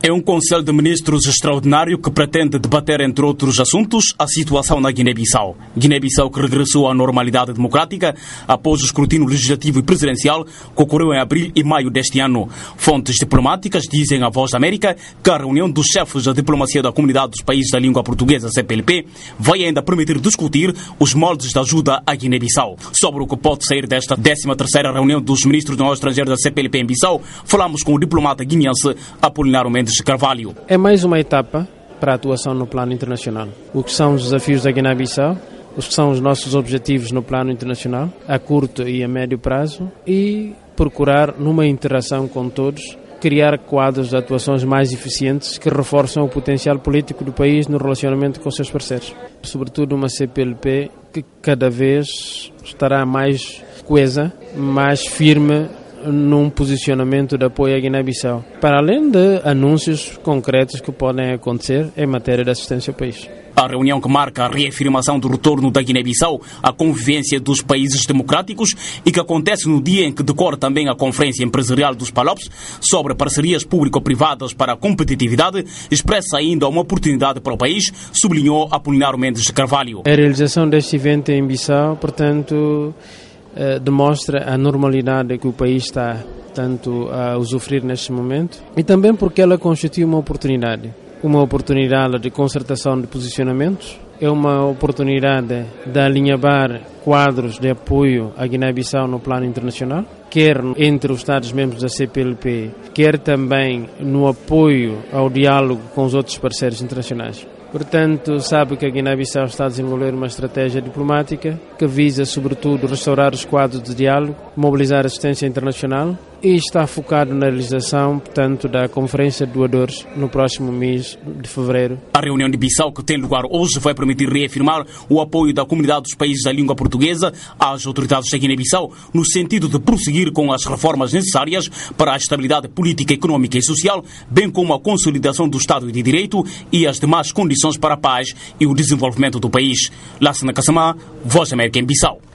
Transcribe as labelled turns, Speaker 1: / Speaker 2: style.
Speaker 1: É um Conselho de Ministros extraordinário que pretende debater, entre outros assuntos, a situação na Guiné-Bissau. Guiné-Bissau que regressou à normalidade democrática após o escrutínio legislativo e presidencial que ocorreu em abril e maio deste ano. Fontes diplomáticas dizem à Voz da América que a reunião dos chefes da diplomacia da Comunidade dos Países da Língua Portuguesa, CPLP, vai ainda permitir discutir os moldes de ajuda à Guiné-Bissau. Sobre o que pode sair desta 13ª reunião dos ministros de negócios estrangeiros da CPLP em Bissau, falamos com o diplomata guineense Apolinário Mendes Carvalho.
Speaker 2: É mais uma etapa para a atuação no plano internacional. O que são os desafios da Guiné-Bissau, os que são os nossos objetivos no plano internacional, a curto e a médio prazo, e procurar, numa interação com todos, criar quadros de atuações mais eficientes que reforçam o potencial político do país no relacionamento com os seus parceiros. Sobretudo uma CPLP que cada vez estará mais coesa, mais firme num posicionamento de apoio à Guiné-Bissau, para além de anúncios concretos que podem acontecer em matéria de assistência ao país.
Speaker 1: A reunião que marca a reafirmação do retorno da Guiné-Bissau à convivência dos países democráticos e que acontece no dia em que decorre também a Conferência Empresarial dos PALOPS sobre parcerias público-privadas para a competitividade, expressa ainda uma oportunidade para o país, sublinhou Apolinário Mendes Carvalho.
Speaker 2: A realização deste evento em Bissau, portanto, demonstra a normalidade que o país está tanto a usufruir neste momento e também porque ela constitui uma oportunidade de concertação de posicionamentos, é uma oportunidade de alinhavar quadros de apoio à Guiné-Bissau no plano internacional, quer entre os Estados-membros da CPLP, quer também no apoio ao diálogo com os outros parceiros internacionais. Portanto, sabe que a Guiné-Bissau está a desenvolver uma estratégia diplomática que visa, sobretudo, restaurar os quadros de diálogo, mobilizar assistência internacional e está focado na realização, portanto, da Conferência de Doadores no próximo mês de fevereiro.
Speaker 1: A reunião de Bissau, que tem lugar hoje, vai permitir reafirmar o apoio da Comunidade dos Países da Língua Portuguesa às autoridades da Guiné-Bissau, no sentido de prosseguir com as reformas necessárias para a estabilidade política, económica e social, bem como a consolidação do Estado de Direito e as demais condições para a paz e o desenvolvimento do país. Lassana Kassamá, Voz da América em Bissau.